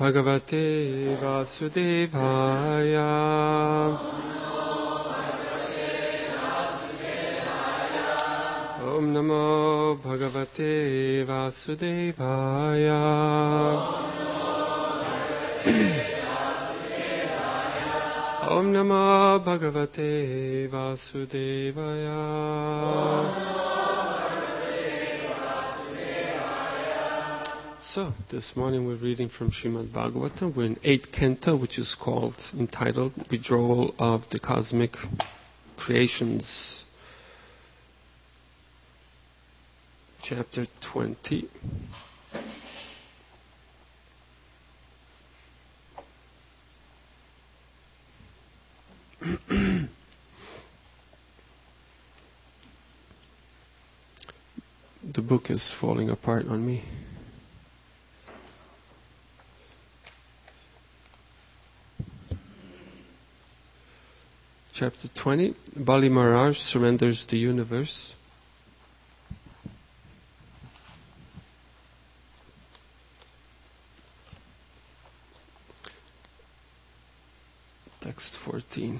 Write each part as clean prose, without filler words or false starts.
Bhagavate Vasudevaya. Om Namo Bhagavate Vasudevaya. Om Namo Bhagavate Vasudevaya. So, this morning we're reading from Srimad Bhagavatam. We're in 8th canto, which is entitled Withdrawal of the Cosmic Creations. Chapter 20. The book is falling apart on me. Chapter 20. Bali Maharaj surrenders the universe. Text 14.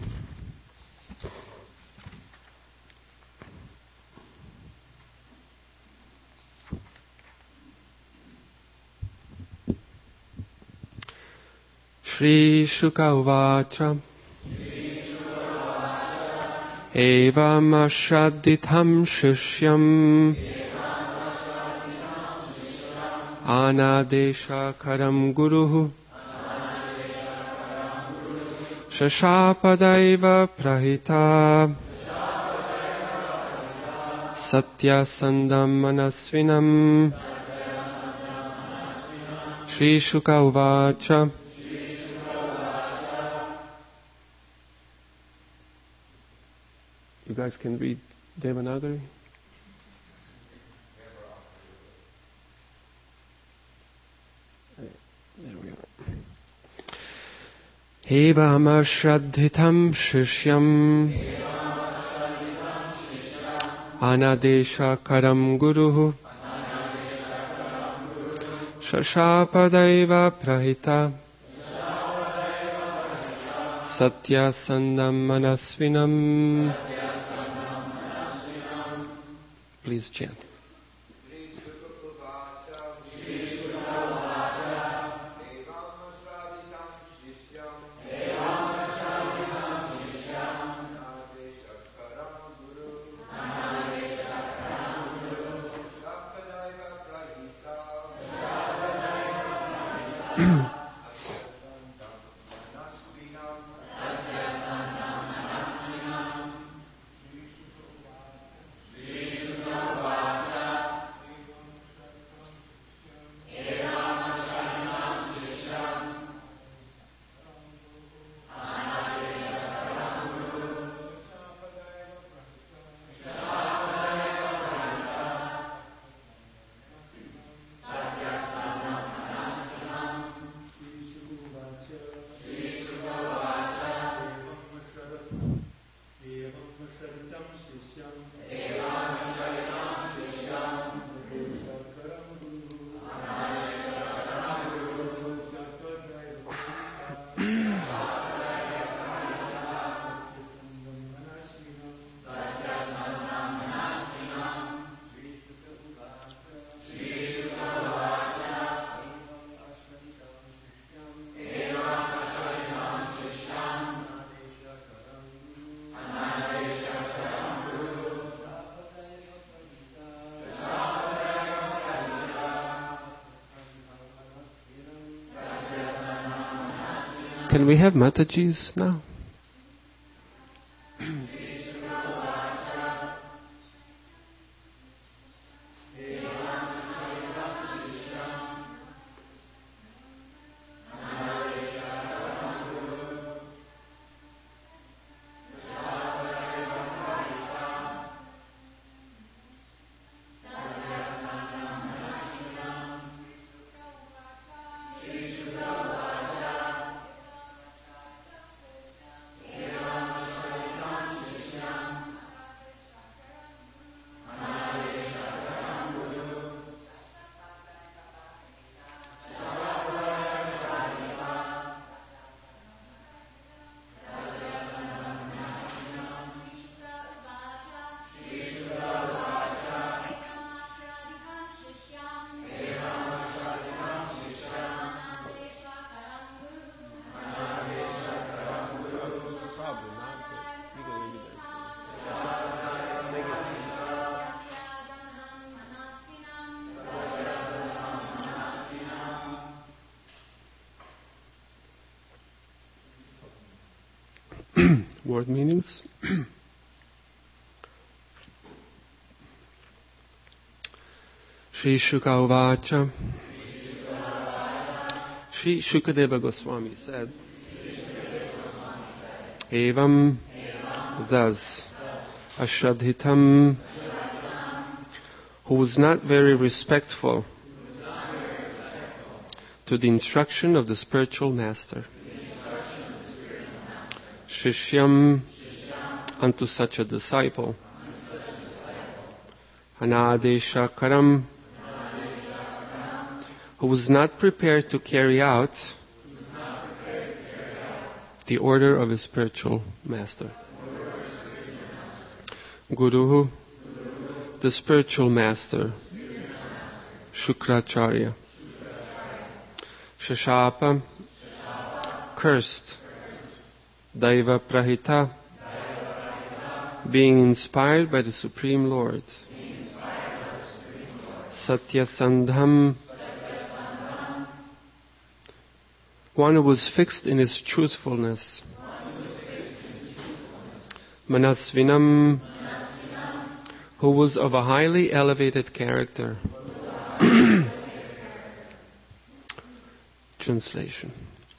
Shri Shuka Uvacha Evam Ashaditam Shishyam Anadesha Karam Guruhu Shashapadaiva Prahita Satya Sandam Manasvinam Shri Shuka Uvacha. You guys can read Devanagari? There we are. Evam Ashradhitam Shishyam Anadesha Karam Guruhu Shashapadaiva Prahita Satya Sandam Manasvinam. Please chant. Can we have Mataji's now? Word meanings. Shri Shuka Uvacha. Shri Shukadeva Goswami said, Evam thus Ashadhitam, who was not very respectful to the instruction of the spiritual master. Shishyam, unto such a disciple. Anadesha Karam, who was not prepared to carry out the order of his spiritual master. Guruhu, the spiritual master. Shukracharya. Shashapa, cursed. Daiva Prahita, being inspired by the Supreme Lord. Satyasandham, one who was fixed in his truthfulness. Manasvinam, who was of a highly elevated character. Translation.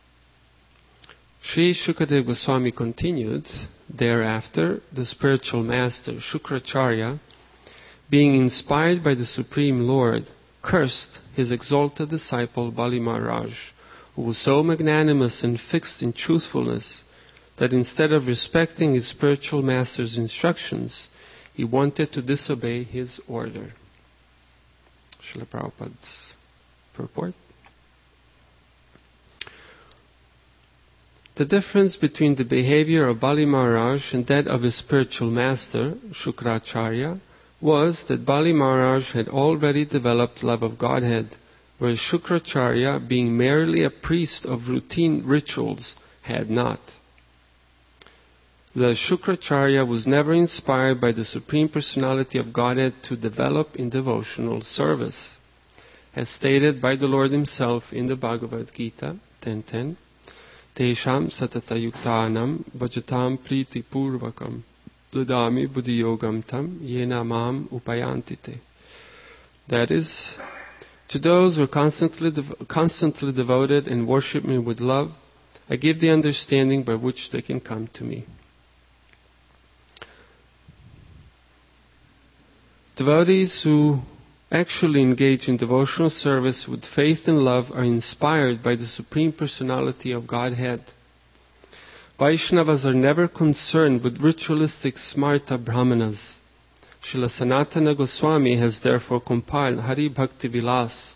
Sri Shukadeva Goswami continued, thereafter the spiritual master Shukracharya, being inspired by the Supreme Lord, cursed his exalted disciple Bali Maharaj, who was so magnanimous and fixed in truthfulness that instead of respecting his spiritual master's instructions, he wanted to disobey his order. Srila Prabhupada's purport. The difference between the behavior of Bali Maharaj and that of his spiritual master, Shukracharya, was that Bali Maharaj had already developed love of Godhead, whereas Shukracharya, being merely a priest of routine rituals, had not. The Shukracharya was never inspired by the Supreme Personality of Godhead to develop in devotional service. As stated by the Lord Himself in the Bhagavad Gita 10.10, Tesham satata yuktanam vajatam priti purvakam dadami buddhi yogam tam yena maham upayantite. That is, to those who are constantly devoted and worship me with love, I give the understanding by which they can come to me. Devotees who actually engage in devotional service with faith and love are inspired by the Supreme Personality of Godhead. Vaishnavas are never concerned with ritualistic smarta brahmanas. Srila Sanatana Goswami has therefore compiled Hari Bhakti Vilas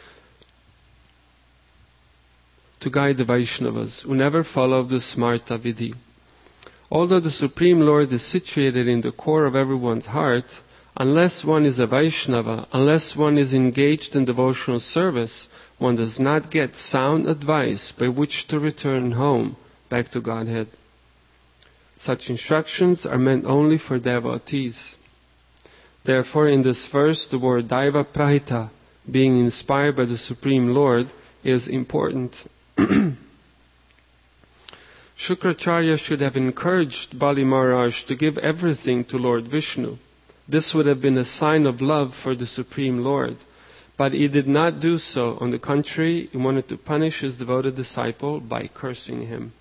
to guide the Vaishnavas who never follow the smarta vidhi. Although the Supreme Lord is situated in the core of everyone's heart, unless one is a Vaishnava, unless one is engaged in devotional service, one does not get sound advice by which to return home, back to Godhead. Such instructions are meant only for devotees. Therefore, in this verse, the word Daiva Prahita, being inspired by the Supreme Lord, is important. Shukracharya should have encouraged Bali Maharaj to give everything to Lord Vishnu. This would have been a sign of love for the Supreme Lord. But he did not do so. On the contrary, he wanted to punish his devoted disciple by cursing him.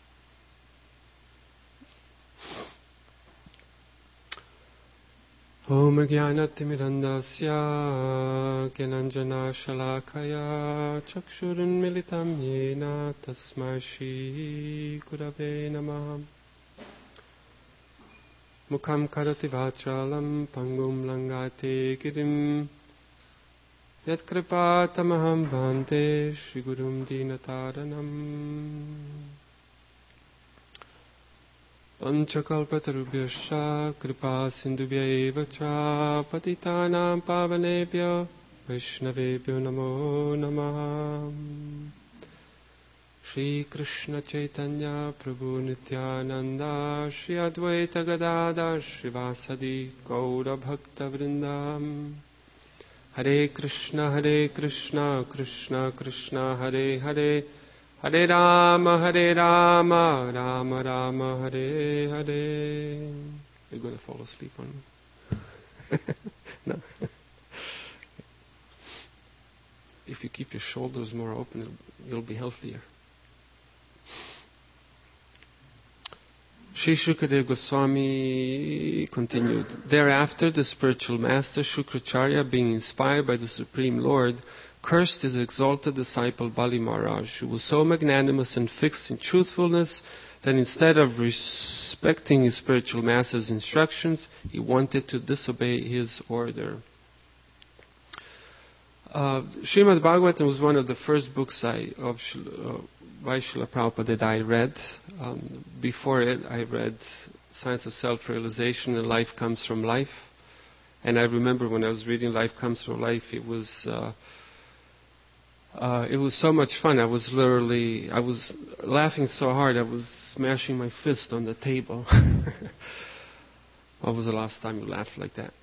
Om Jnanatimidandasya Gyananjana Shalakaya Chakshurun Militam Yena Tasmai Shri Gurave Namaha Mukham Karati Vachalam Pangum Langate Girim Yat Kripatamaham Bhante Shri Gurum Dinataranam Panchakalpatarubhyascha Kripa Sindhubhya cha Patitanam Pavanebhyo Vaishnavebhyo Namo Namaha Shri Krishna Chaitanya Prabhu Nityananda Shri Advaita Gadadhar Shivasadi Gaura Bhakta Vrindam Hare Krishna Krishna Krishna Hare Hare Hare Rama, Rama Rama, Hare Hare. You're going to fall asleep on me? No. If you keep your shoulders more open, you'll be healthier. Sri Shukadeva Goswami continued. Thereafter, the spiritual master Shukracharya, being inspired by the Supreme Lord, cursed his exalted disciple Bali Maharaj, who was so magnanimous and fixed in truthfulness that instead of respecting his spiritual master's instructions, he wanted to disobey his order. Srimad Bhagavatam was one of the first books by Srila Prabhupada that I read. Before it, I read Science of Self-Realization and Life Comes from Life. And I remember when I was reading Life Comes from Life, it was so much fun. I was laughing so hard, I was smashing my fist on the table. When was the last time you laughed like that?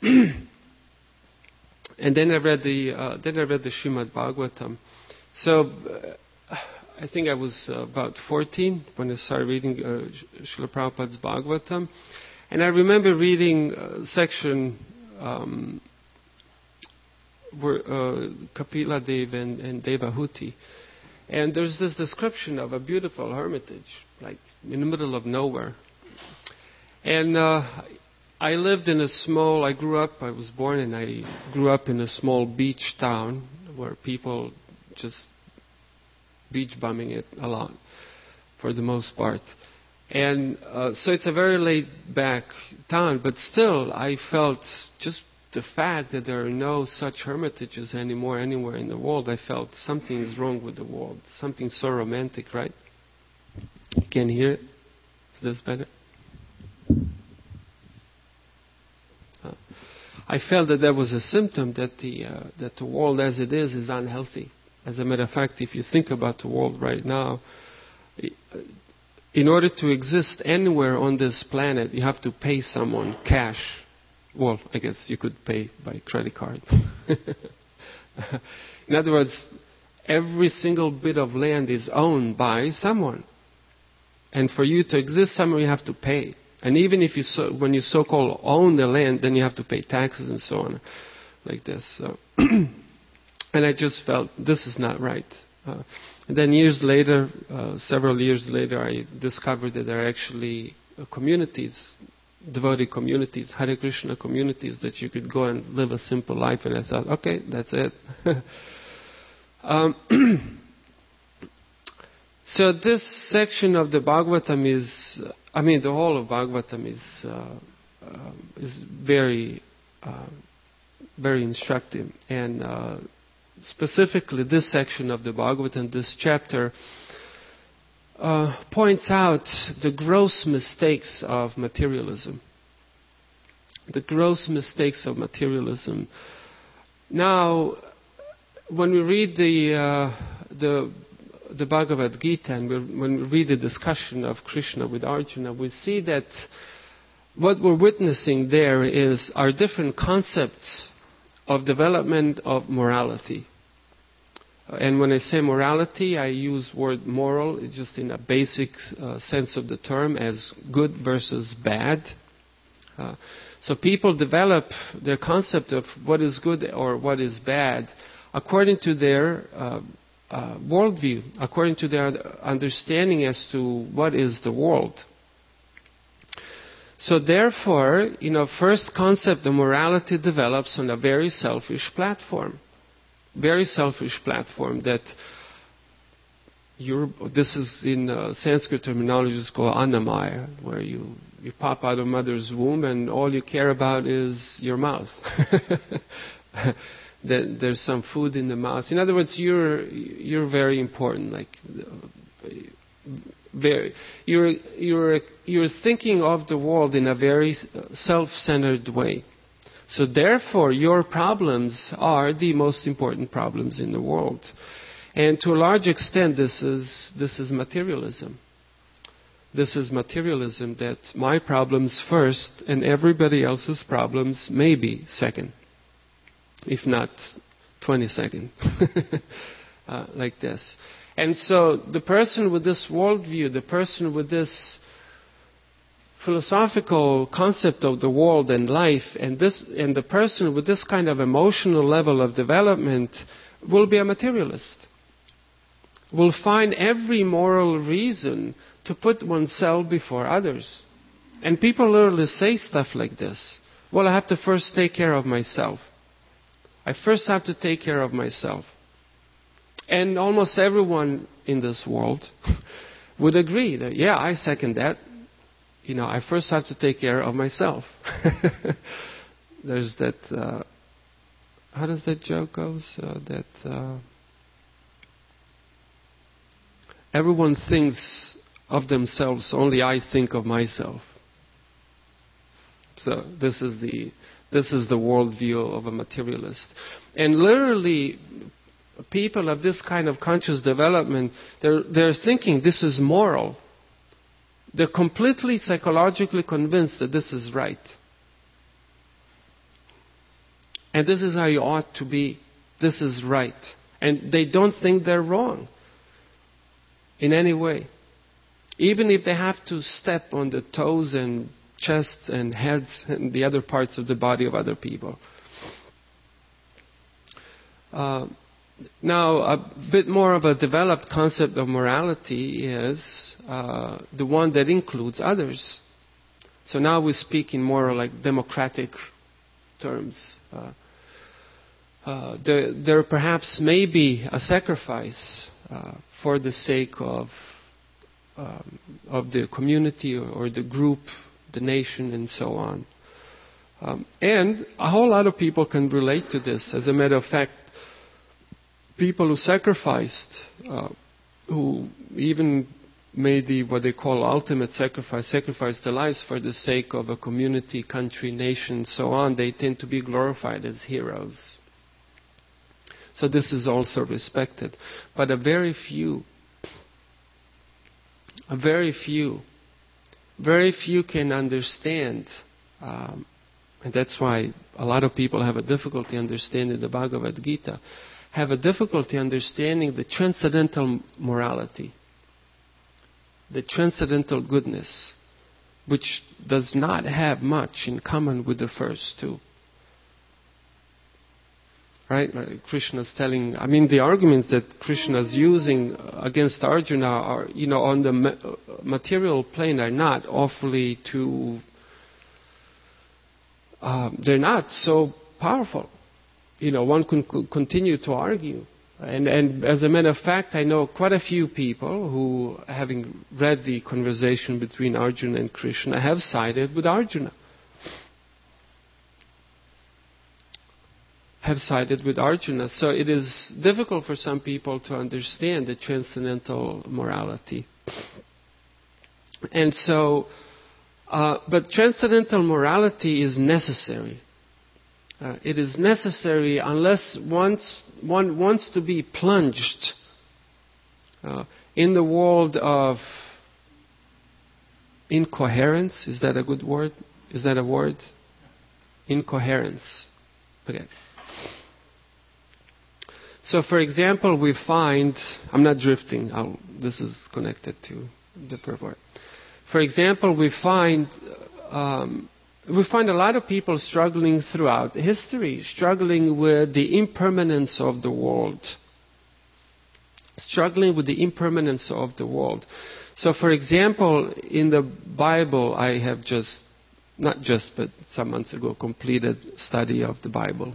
And then I read the Srimad Bhagavatam. So I think I was about 14 when I started reading Srila Prabhupada's Bhagavatam, and I remember reading a section where Kapila Dev and Devahuti, and there's this description of a beautiful hermitage, like in the middle of nowhere, and I was born and I grew up in a small beach town where people just beach bumming it a lot, for the most part. And so it's a very laid back town, but still I felt just the fact that there are no such hermitages anymore anywhere in the world, I felt something is wrong with the world. Something so romantic, right? You can hear it? Is this better? I felt that was a symptom that the world as it is unhealthy. As a matter of fact, if you think about the world right now, in order to exist anywhere on this planet, you have to pay someone cash. Well, I guess you could pay by credit card. In other words, every single bit of land is owned by someone. And for you to exist somewhere, you have to pay. And even if when you so-called own the land, then you have to pay taxes and so on, like this. So and I just felt this is not right. And then several years later, I discovered that there are actually communities, devotee communities, Hare Krishna communities, that you could go and live a simple life. And I thought, okay, that's it. So this section of the Bhagavatam the whole of Bhagavatam is very, very instructive. And specifically this section of the Bhagavatam, this chapter, points out the gross mistakes of materialism. The gross mistakes of materialism. Now, when we read the Bhagavad Gita, and when we read the discussion of Krishna with Arjuna, we see that what we're witnessing there are different concepts of development of morality. And when I say morality, I use word moral just in a basic sense of the term as good versus bad. So people develop their concept of what is good or what is bad according to their worldview, according to their understanding as to what is the world. So therefore, first concept of morality develops on a very selfish platform. Very selfish platform that this is in Sanskrit terminology is called annamaya, where you pop out of mother's womb and all you care about is your mouth. That there's some food in the mouth. In other words, you're very important. You're thinking of the world in a very self-centered way. So therefore, your problems are the most important problems in the world. And to a large extent, this is materialism. This is materialism, that my problems first and everybody else's problems maybe second, if not 22nd. like this. And so the person with this worldview, the person with this philosophical concept of the world and life, and the person with this kind of emotional level of development will be a materialist. Will find every moral reason to put oneself before others. And people literally say stuff like this. Well, I have to first take care of myself. I first have to take care of myself. And almost everyone in this world would agree that, yeah, I second that. I first have to take care of myself. There's that, how does that joke goes? Everyone thinks of themselves, only I think of myself. So this is the worldview of a materialist. And literally, people of this kind of conscious development, they're thinking this is moral. They're completely psychologically convinced that this is right. And this is how you ought to be. This is right. And they don't think they're wrong in any way. Even if they have to step on the toes and chests and heads and the other parts of the body of other people. Now, a bit more of a developed concept of morality is the one that includes others. So now we speak in more like democratic terms. There perhaps may be a sacrifice for the sake of the community or the group, the nation, and so on. And a whole lot of people can relate to this. As a matter of fact, people who sacrificed, who even made what they call ultimate sacrificed their lives for the sake of a community, country, nation, so on, they tend to be glorified as heroes. So this is also respected. But a very few can understand, and that's why a lot of people have a difficulty understanding the Bhagavad Gita, have a difficulty understanding the transcendental morality, the transcendental goodness, which does not have much in common with the first two. Right? Krishna's telling, the arguments that Krishna's using against Arjuna are, on the material plane are not awfully too, they're not so powerful. One can continue to argue. And as a matter of fact, I know quite a few people who, having read the conversation between Arjuna and Krishna, have sided with Arjuna. So it is difficult for some people to understand the transcendental morality. And so, but transcendental morality is necessary. It is necessary unless one wants to be plunged in the world of incoherence. Is that a good word? Is that a word? Incoherence. Okay. So, for example, we find, I'm not drifting, this is connected to the purport. For example, we find a lot of people struggling throughout history, struggling with the impermanence of the world. So, for example, in the Bible, I have but some months ago, completed study of the Bible.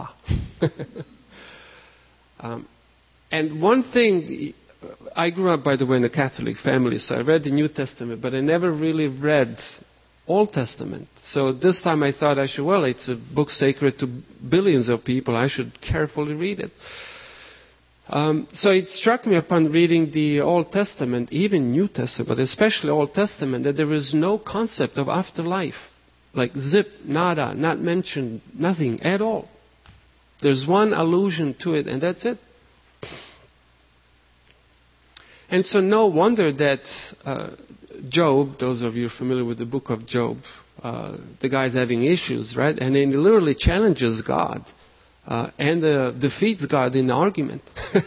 And one thing, I grew up, by the way, in a Catholic family, so I read the New Testament, but I never really read Old Testament. So this time I thought it's a book sacred to billions of people, I should carefully read it. So it struck me upon reading the Old Testament, even New Testament, but especially Old Testament, that there is no concept of afterlife. Like zip, nada, not mentioned, nothing at all. There's one allusion to it, and that's it. And so no wonder that Job, those of you familiar with the book of Job, the guy's having issues, right? And he literally challenges God. and defeats God in argument.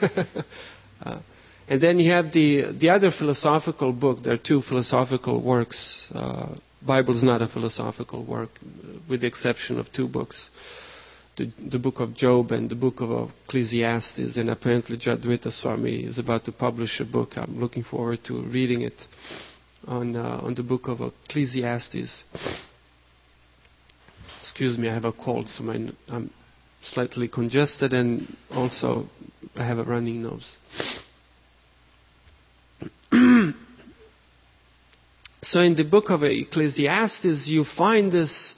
And then you have the other philosophical book. There are two philosophical works. Bible is not a philosophical work, with the exception of two books. The book of Job and the book of Ecclesiastes. And apparently Jadwaita Swami is about to publish a book. I'm looking forward to reading it on the book of Ecclesiastes. Excuse me, I have a cold, so I'm slightly congested, and also I have a running nose. So in the book of Ecclesiastes, you find this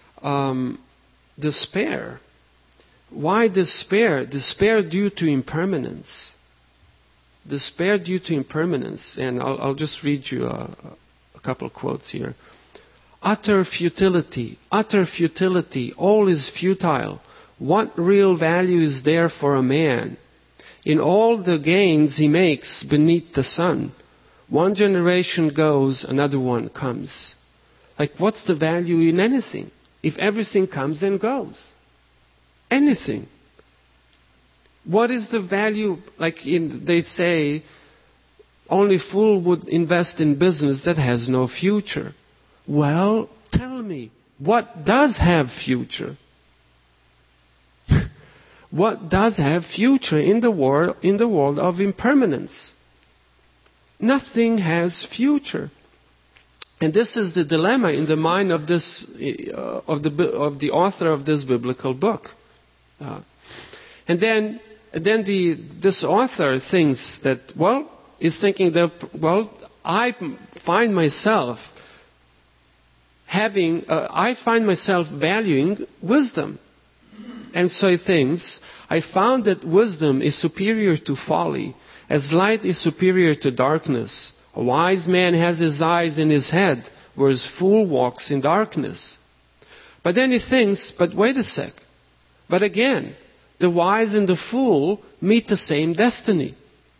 despair. Why despair? Despair due to impermanence. Despair due to impermanence. And I'll just read you a couple of quotes here. Utter futility, all is futile. What real value is there for a man? In all the gains he makes beneath the sun, one generation goes, another one comes. Like, what's the value in anything if everything comes and goes? Anything. What is the value? They say, only fool would invest in business that has no future. Well, tell me, what does have future? What does have future in the world of impermanence? Nothing has future. And this is the dilemma in the mind of this of the author of this biblical book. And then this author thinks that, I find myself valuing wisdom. And so he thinks, I found that wisdom is superior to folly, as light is superior to darkness. A wise man has his eyes in his head, whereas fool walks in darkness. But then he thinks, but wait a sec. But again, the wise and the fool meet the same destiny.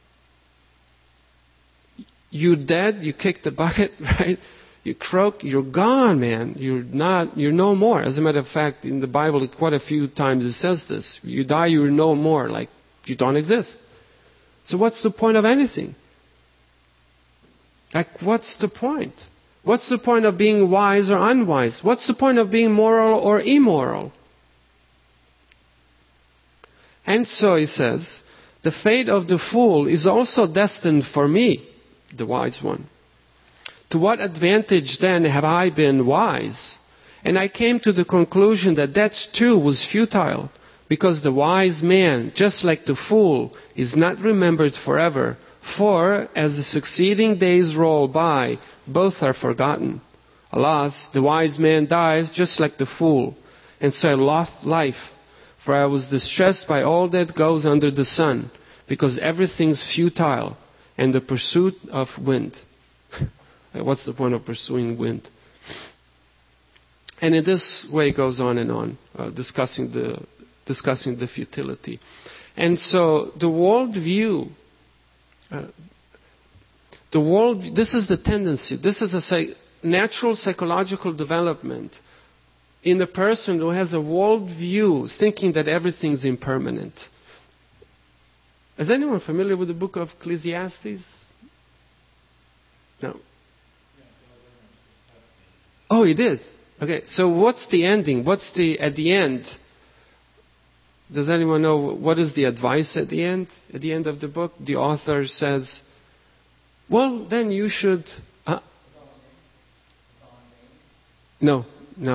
You're dead, you kick the bucket, right? You croak, you're gone, man. You're no more. As a matter of fact, in the Bible, quite a few times it says this. You die, you're no more. Like, you don't exist. So what's the point of anything? Like, what's the point? What's the point of being wise or unwise? What's the point of being moral or immoral? And so he says, the fate of the fool is also destined for me, the wise one. To what advantage then have I been wise? And I came to the conclusion that too was futile, because the wise man, just like the fool, is not remembered forever. For, as the succeeding days roll by, both are forgotten. Alas, the wise man dies just like the fool. And so I lost life, for I was distressed by all that goes under the sun, because everything's futile, and the pursuit of wind. What's the point of pursuing wind? And in this way it goes on and on, discussing the futility. And so the world view, this is the tendency, this is a natural psychological development in the person who has a world view, thinking that everything's impermanent. Is anyone familiar with the book of Ecclesiastes? No. Oh, he did? Okay, so what's the ending? At the end? Does anyone know what is the advice at the end? At the end of the book, the author says, well, then you should... No.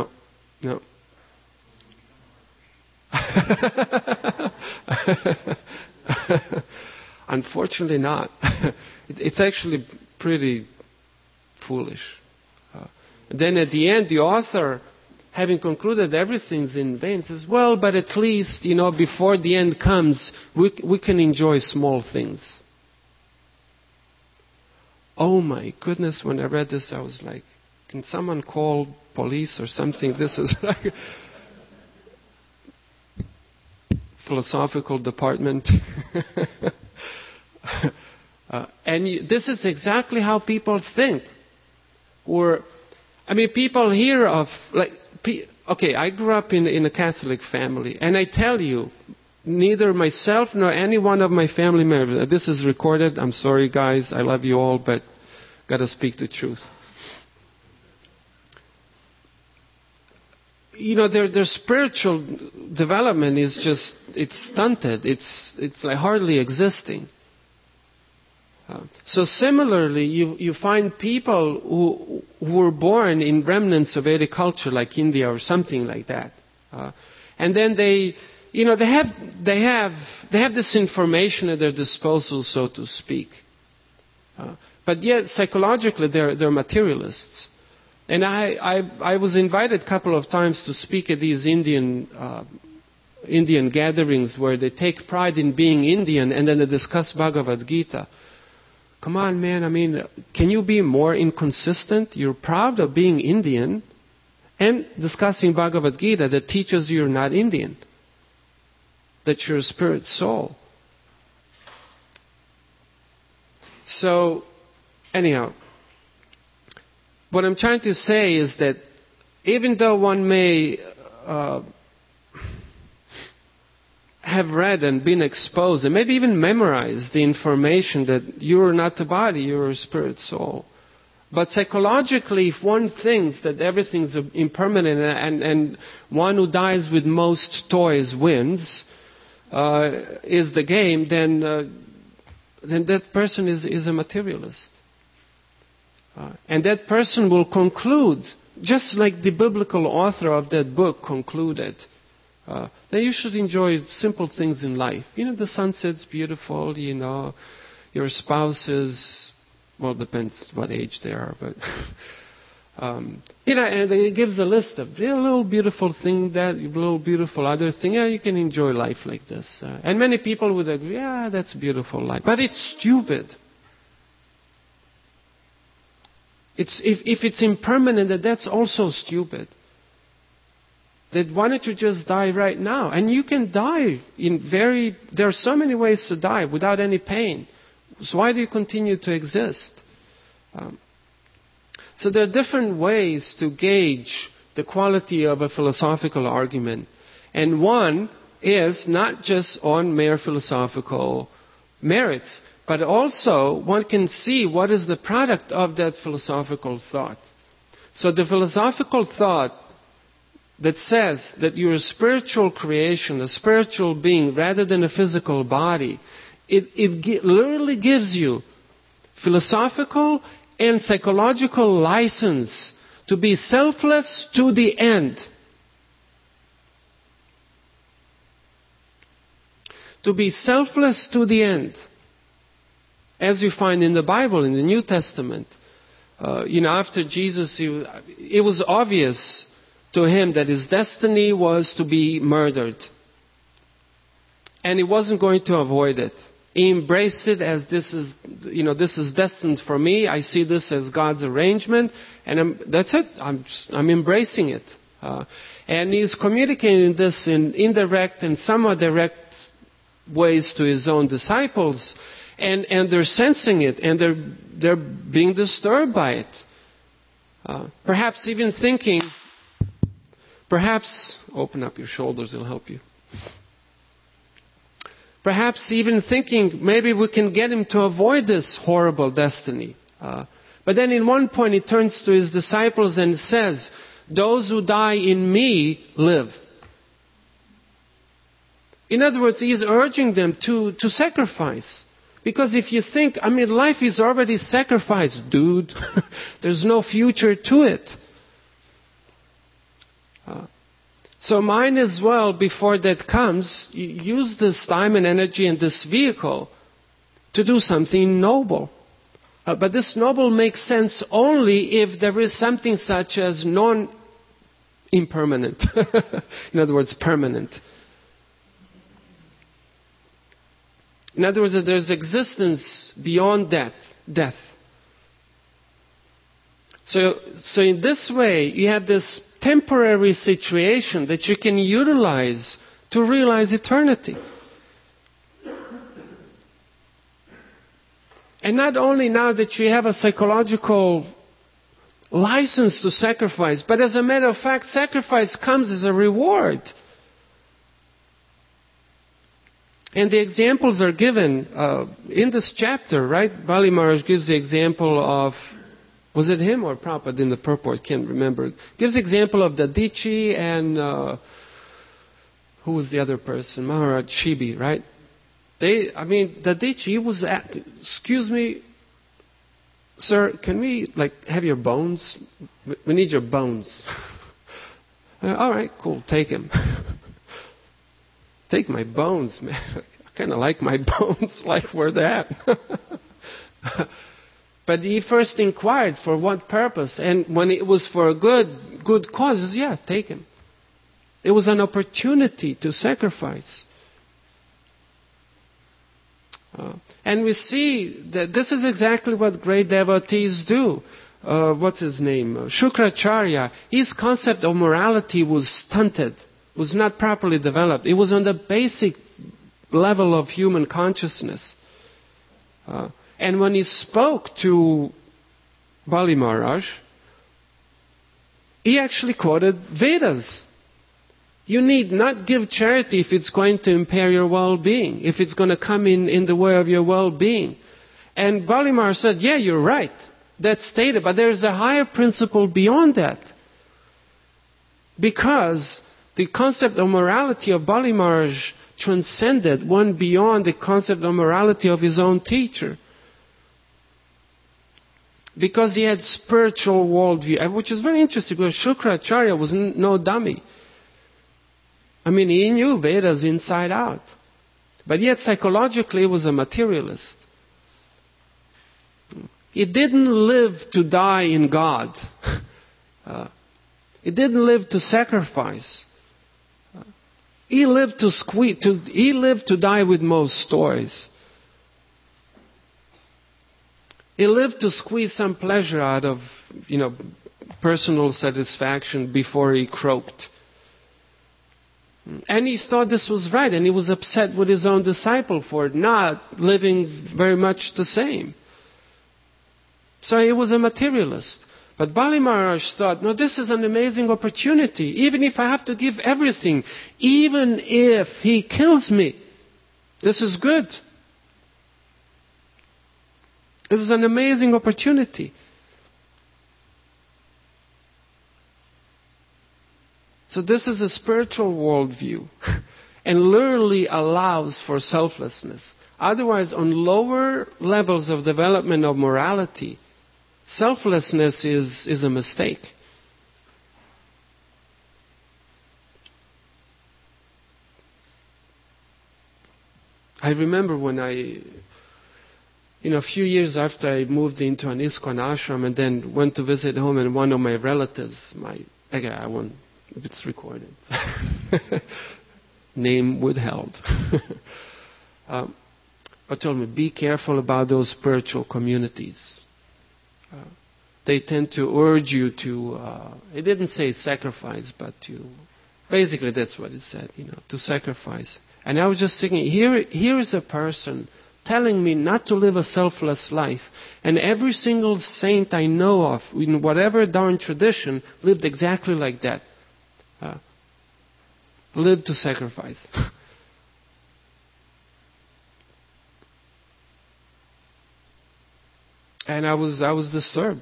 Unfortunately not. It's actually pretty foolish. Then at the end, the author, having concluded everything's in vain, says, well, but at least, before the end comes, we can enjoy small things. Oh my goodness, when I read this, I was like, can someone call police or something? This is like philosophical department. And this is exactly how people think. People hear of, Okay, I grew up in a Catholic family, and I tell you, neither myself nor any one of my family members, this is recorded, I'm sorry guys, I love you all, but gotta speak the truth. Their spiritual development is just, it's stunted. It's like hardly existing. So similarly, you find people who were born in remnants of Vedic culture, like India or something like that, and then they have this information at their disposal, so to speak, but yet psychologically they're materialists. And I was invited a couple of times to speak at these Indian gatherings where they take pride in being Indian, and then they discuss Bhagavad Gita. Come on, man, I mean, can you be more inconsistent? You're proud of being Indian and discussing Bhagavad Gita that teaches you're not Indian, that you're a spirit soul. So, anyhow, what I'm trying to say is that even though one may have read and been exposed and maybe even memorized the information that you're not a body, you're a spirit soul, but psychologically, if one thinks that everything's impermanent and one who dies with most toys wins, is the game, then that person is a materialist. And that person will conclude, just like the biblical author of that book concluded, that you should enjoy simple things in life. The sunset's beautiful, your spouse is, well, depends what age they are, but, and it gives a list of a little beautiful thing, that little beautiful other thing. Yeah, you can enjoy life like this. And many people would agree, yeah, that's a beautiful life. But it's stupid. If it's impermanent, that's also stupid. That why don't you just die right now? And you can die there are so many ways to die without any pain. So why do you continue to exist? So there are different ways to gauge the quality of a philosophical argument. And one is not just on mere philosophical merits, but also one can see what is the product of that philosophical thought. So the philosophical thought that says that you're a spiritual creation, a spiritual being, rather than a physical body, it literally gives you philosophical and psychological license to be selfless to the end. To be selfless to the end. As you find in the Bible, in the New Testament. After Jesus, it was obvious to him that his destiny was to be murdered. And he wasn't going to avoid it. He embraced it as this is destined for me. I see this as God's arrangement. And that's it. I'm embracing it. And he's communicating this in indirect and somewhat direct ways to his own disciples. And they're sensing it, and they're being disturbed by it. Perhaps even thinking, open up your shoulders, it'll help you. Perhaps even thinking, maybe we can get him to avoid this horrible destiny. But then in one point he turns to his disciples and says, those who die in me live. In other words, he's urging them to sacrifice. Because if you think, life is already sacrificed, dude. There's no future to it. So might as well, before that comes, use this time and energy and this vehicle to do something noble. But this noble makes sense only if there is something such as non-impermanent. In other words, permanent. In other words, there's existence beyond death. So in this way, you have this temporary situation that you can utilize to realize eternity. And not only now that you have a psychological license to sacrifice. But as a matter of fact, sacrifice comes as a reward. And the examples are given in this chapter, right? Bali Maharaj gives the example of, was it him or Prabhupada in the purport? Can't remember. Gives the example of Dadichi and who was the other person? Maharaj Shibi, right? Dadichi, he was, excuse me, sir, can we have your bones? We need your bones. All right, cool, take him. Take my bones, man. I kind of like my bones, like where they're at. But he first inquired for what purpose, and when it was for a good cause, yeah, take him. It was an opportunity to sacrifice. And we see that this is exactly what great devotees do. What's his name? Shukracharya. His concept of morality was stunted, was not properly developed. It was on the basic level of human consciousness. And when he spoke to Bali Maharaj, he actually quoted Vedas. You need not give charity if it's going to impair your well-being, if it's going to come in the way of your well-being. And Bali Maharaj said, yeah, you're right. That's stated, but there's a higher principle beyond that. Because the concept of morality of Bali Maharaj transcended, went beyond the concept of morality of his own teacher. Because he had spiritual worldview, which is very interesting, because Shukracharya was no dummy. He knew Vedas inside out. But yet psychologically he was a materialist. He didn't live to die in God. He didn't live to sacrifice. He lived to die with most toys. He lived to squeeze some pleasure out of, personal satisfaction before he croaked. And he thought this was right, and he was upset with his own disciple for not living very much the same. So he was a materialist. But Bali Maharaj thought, no, this is an amazing opportunity. Even if I have to give everything, even if he kills me, this is good. This is an amazing opportunity. So this is a spiritual worldview and literally allows for selflessness. Otherwise, on lower levels of development of morality, selflessness is a mistake. I remember when a few years after I moved into an ISKCON ashram and then went to visit home, and one of my relatives, it's recorded, name withheld, but told me, be careful about those spiritual communities. They tend to urge you to, it didn't say sacrifice, but basically that's what it said, to sacrifice. And I was just thinking, here is a person telling me not to live a selfless life. And every single saint I know of, in whatever darn tradition, lived exactly like that. Lived to sacrifice. And I was disturbed.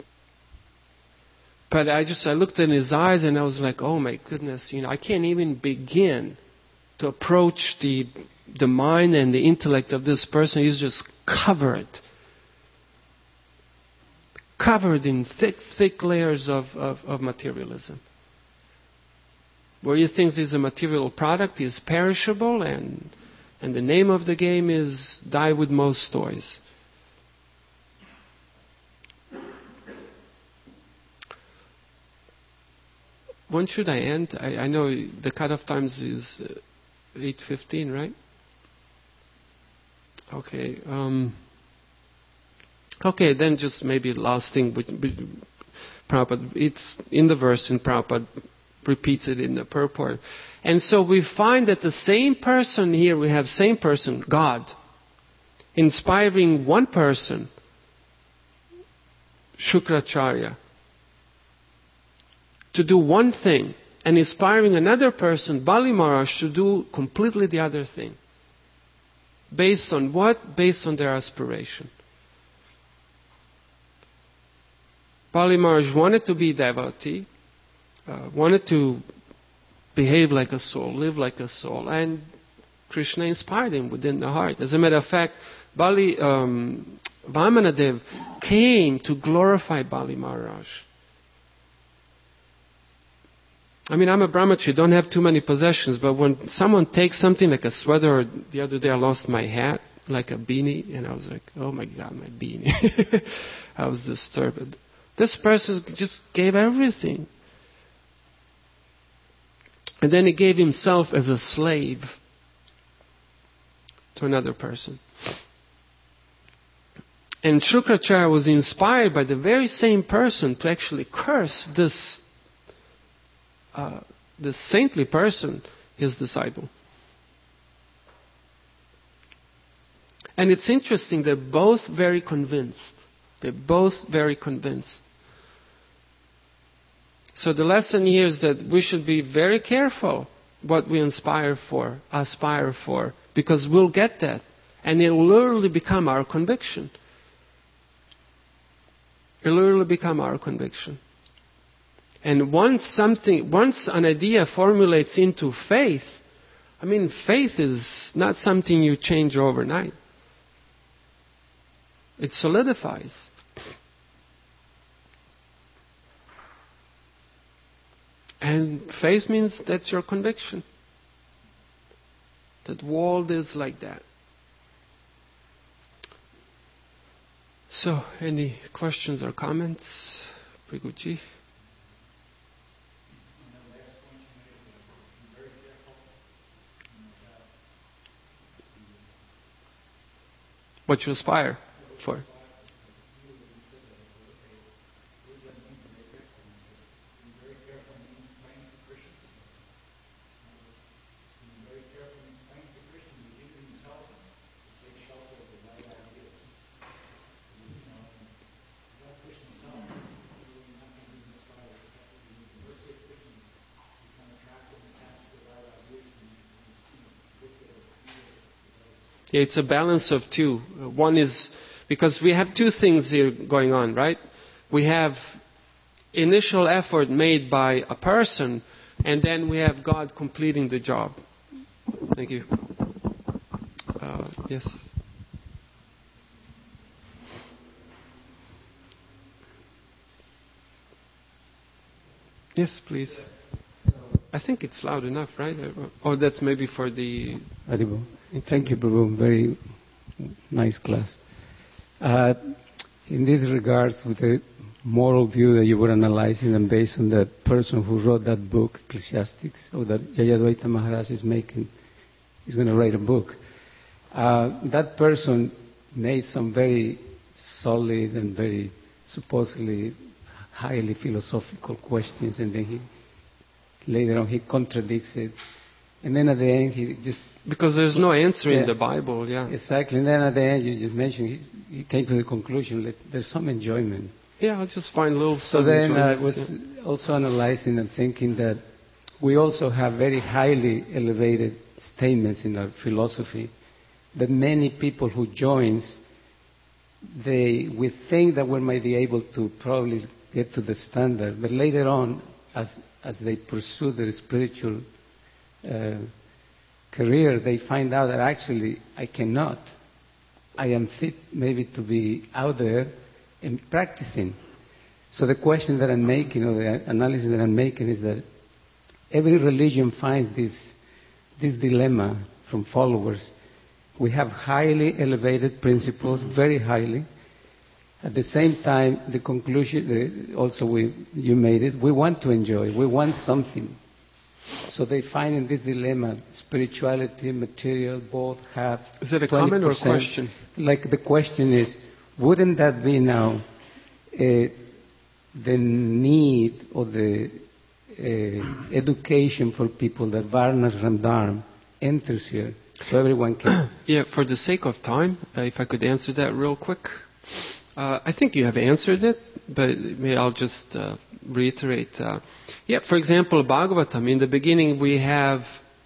But I looked in his eyes and I was like, oh my goodness, I can't even begin to approach the mind and the intellect of this person. He's just covered in thick layers of materialism. Where he thinks he's a material product, is perishable, and the name of the game is die with most toys. When should I end? I know the cutoff times is 8:15, right? Okay. Okay, then just maybe last thing. Prabhupada, it's in the verse, and Prabhupada repeats it in the purport. And so we find that the same person here, we have same person, God, inspiring one person, Shukracharya, to do one thing and inspiring another person, Bali Maharaj, to do completely the other thing. Based on what? Based on their aspiration. Bali Maharaj wanted to be devotee, wanted to behave like a soul, live like a soul, and Krishna inspired him within the heart. As a matter of fact, Vamanadev came to glorify Bali Maharaj. I mean, I'm a brahmachari, don't have too many possessions, but when someone takes something like a sweater, or the other day I lost my hat, like a beanie, and I was like, oh my God, my beanie. I was disturbed. This person just gave everything. And then he gave himself as a slave to another person. And Shukracharya was inspired by the very same person to actually curse this saintly person, his disciple. And it's interesting, they're both very convinced. They're both very convinced. So the lesson here is that we should be very careful what we aspire for, because we'll get that. And it will literally become our conviction. It will literally become our conviction. And once an idea formulates into faith, I mean, faith is not something you change overnight. It solidifies. And faith means that's your conviction. That world is like that. So, any questions or comments? Priguji? What you aspire for. Yeah, it's a balance of two. One is, because we have two things here going on, right? We have initial effort made by a person, and then we have God completing the job. Thank you. Yes. Yes, please. I think it's loud enough, right? Or that's maybe for the... Adibu. Thank you, Prabhu. Very nice class. In this regards, with the moral view that you were analyzing, and based on that person who wrote that book, Ecclesiastics, or that Jayadvaita Maharaj is going to write a book. That person made some very solid and very supposedly highly philosophical questions, and then later on he contradicts it. And then at the end he just... Because there's no answer in the Bible, yeah. Exactly. And then at the end you just mentioned, he came to the conclusion that there's some enjoyment. Yeah, I'll just find little... So then I was also analyzing and thinking that we also have very highly elevated statements in our philosophy that many people who joins, we think that we might be able to probably get to the standard, but later on, as they pursue their spiritual career, they find out that actually I cannot. I am fit maybe to be out there and practicing. So the question that I'm making, or the analysis that I'm making, is that every religion finds this dilemma from followers. We have highly elevated principles, very highly. At the same time, the conclusion, you made it, we want to enjoy, we want something. So they find in this dilemma, spirituality, material, both have 20%. Is it a comment or a question? Like the question is, wouldn't that be now the need or the education for people that Varna Ramdharm enters here, so everyone can... Yeah, for the sake of time, if I could answer that real quick. I think you have answered it, but maybe I'll just reiterate. For example, Bhagavatam, in the beginning we have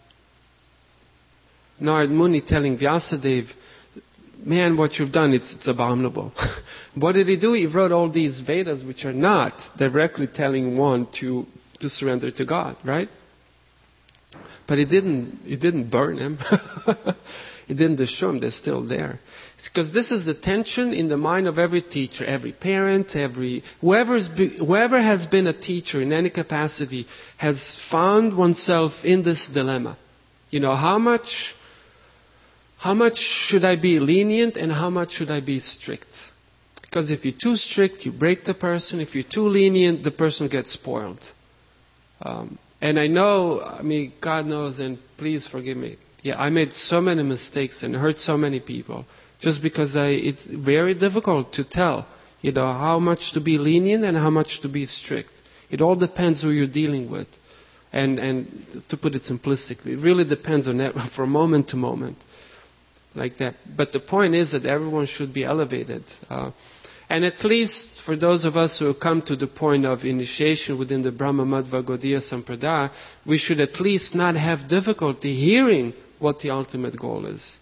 Narad Muni telling Vyasadeva, man, what you've done, it's abominable. What did he do? He wrote all these Vedas which are not directly telling one to surrender to God, right? But it didn't burn him. It didn't destroy him. They're still there. Because this is the tension in the mind of every teacher, every parent, whoever has been a teacher in any capacity has found oneself in this dilemma. How much should I be lenient and how much should I be strict? Because if you're too strict, you break the person. If you're too lenient, the person gets spoiled. And I know, God knows, and please forgive me. I made so many mistakes and hurt so many people just because it's very difficult to tell, how much to be lenient and how much to be strict. It all depends who you're dealing with. And to put it simplistically, it really depends on that from moment to moment. Like that. But the point is that everyone should be elevated. And at least for those of us who have come to the point of initiation within the Brahma Madhva Gaudiya Sampradaya, we should at least not have difficulty hearing what the ultimate goal is.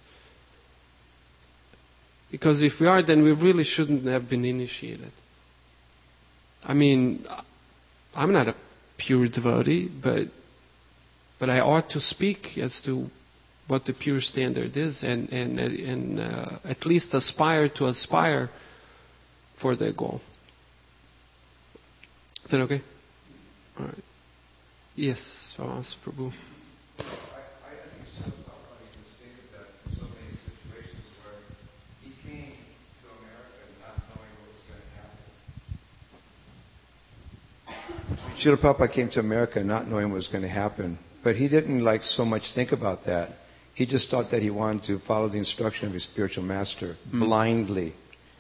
Because if we are, then we really shouldn't have been initiated. I'm not a pure devotee, but I ought to speak as to what the pure standard is and at least aspire for their goal. Is that okay? All right. Yes, Vamas Prabhu. I think it's so funny to stated that in so many situations where he came to America not knowing what was going to happen. Srila Prabhupada came to America not knowing what was going to happen, but he didn't so much think about that. He just thought that he wanted to follow the instruction of his spiritual master blindly.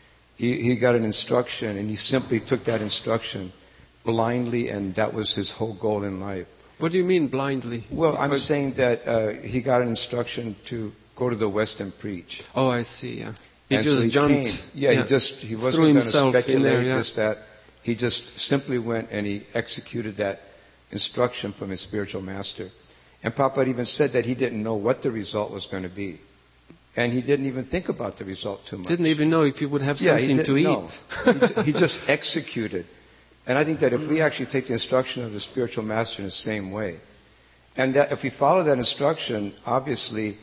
He got an instruction and he simply took that instruction blindly, and that was his whole goal in life. What do you mean blindly? Well, I'm saying that he got an instruction to go to the West and preach. Oh, I see, yeah. He and just so jumped. He wasn't going to speculate, just that. He just simply went and he executed that instruction from his spiritual master. And Prabhupada even said that he didn't know what the result was going to be. And he didn't even think about the result too much. Didn't even know if he would have something to eat. He just executed. And I think that if we actually take the instruction of the spiritual master in the same way, and that if we follow that instruction, obviously,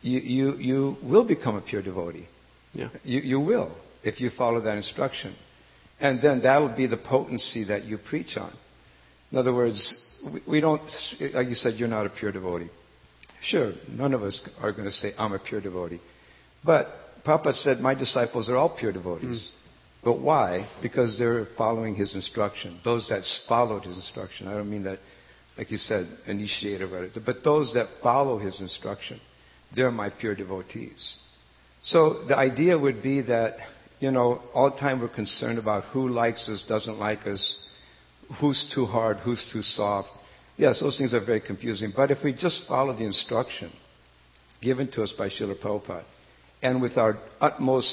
you will become a pure devotee. Yeah. You will, if you follow that instruction. And then that will be the potency that you preach on. In other words, we don't, like you said, you're not a pure devotee. Sure, none of us are going to say, I'm a pure devotee. But Prabhupada said, my disciples are all pure devotees. But why? Because they're following his instruction. Those that followed his instruction. I don't mean that, like you said, initiate or whatever. But those that follow his instruction, they're my pure devotees. So the idea would be that, all the time we're concerned about who likes us, doesn't like us, who's too hard, who's too soft. Yes, those things are very confusing. But if we just follow the instruction given to us by Srila Prabhupada, and with our utmost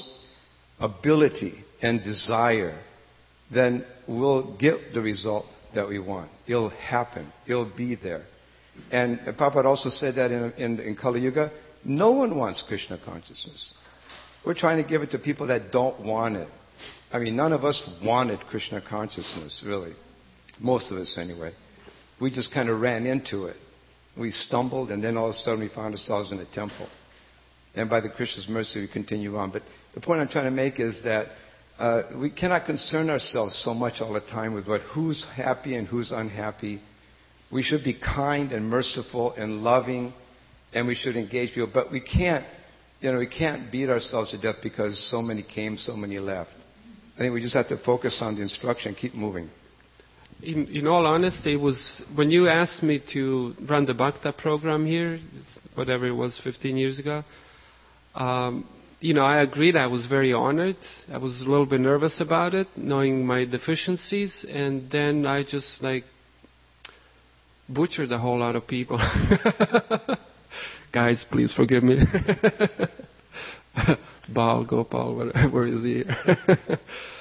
ability and desire, then we'll get the result that we want. It'll happen. It'll be there. And Prabhupada also said that in Kali Yuga, no one wants Krishna consciousness. We're trying to give it to people that don't want it. None of us wanted Krishna consciousness, really. Most of us, anyway. We just kind of ran into it. We stumbled, and then all of a sudden we found ourselves in a temple. And by the Krishna's mercy, we continue on. But the point I'm trying to make is that we cannot concern ourselves so much all the time with who's happy and who's unhappy. We should be kind and merciful and loving, and we should engage people. But we can't beat ourselves to death because so many came, so many left. I think we just have to focus on the instruction and keep moving. In all honesty, it was when you asked me to run the Bhakta program here, whatever it was, 15 years ago. I agreed. I was very honored. I was a little bit nervous about it, knowing my deficiencies, and then I just butchered a whole lot of people. Guys, please forgive me. Baal, Gopal, whatever is here.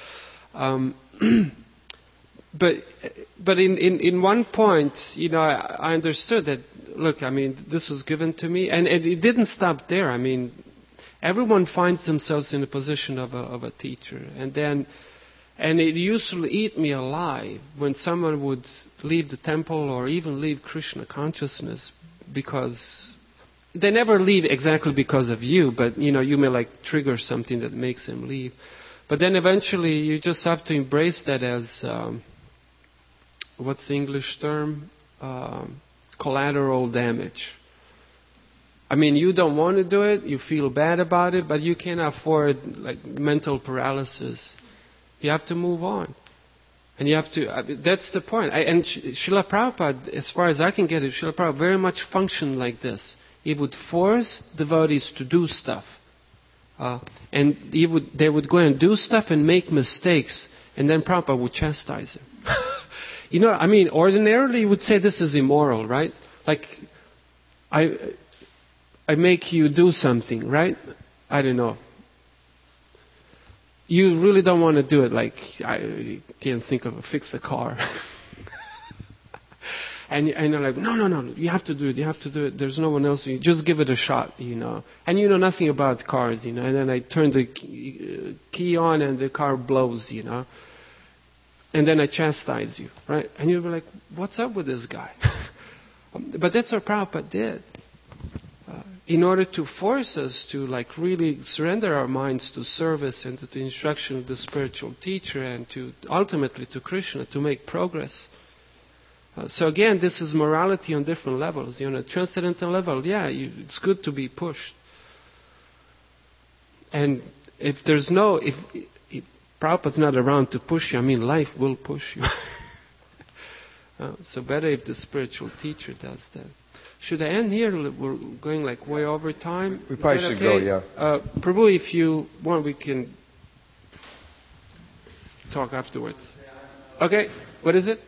But in one point, I understood that, look, I mean, this was given to me, and it didn't stop there. I mean, everyone finds themselves in a position of a teacher, and it used to eat me alive when someone would leave the temple or even leave Krishna consciousness, because they never leave exactly because of you, but you may like trigger something that makes them leave. But then eventually you just have to embrace that as, what's the English term? Collateral damage. I mean, you don't want to do it, you feel bad about it, but you can't afford like mental paralysis. You have to move on. And you have to, that's the point. And Srila Prabhupada, as far as I can get it, Srila Prabhupada very much functioned like this. He would force devotees to do stuff. And they would go and do stuff and make mistakes, and then Prabhupada would chastise him. I mean, ordinarily you would say this is immoral, right? Like, I make you do something, right? I don't know. You really don't want to do it, like, I can't think of fix a car. And you're like, no, you have to do it, there's no one else, you just give it a shot, And you know nothing about cars, and then I turn the key on and the car blows, And then I chastise you, right? And you'll be like, what's up with this guy? But that's what Prabhupada did. In order to force us to like really surrender our minds to service and to the instruction of the spiritual teacher and to ultimately to Krishna, to make progress. So again, this is morality on different levels. Transcendental level, it's good to be pushed. And if Prabhupada's not around to push you, I mean, life will push you. So better if the spiritual teacher does that. Should I end here? We're going like way over time. We probably should go, yeah. Prabhu, if you want, we can talk afterwards. Okay, what is it?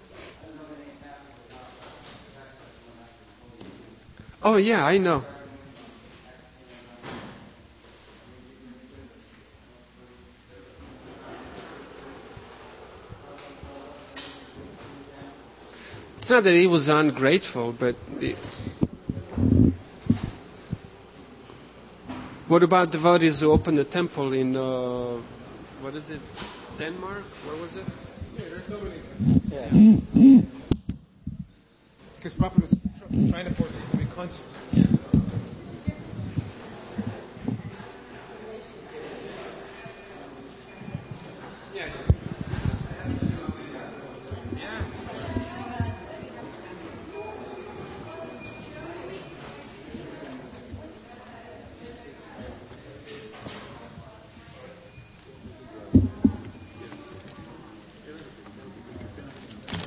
Oh yeah, I know. It's not that he was ungrateful, but what about devotees who opened the temple in what is it, Denmark? Where was it? Yeah, there's so many. Yeah. Because Prabhupada was trying to force us to be conscious.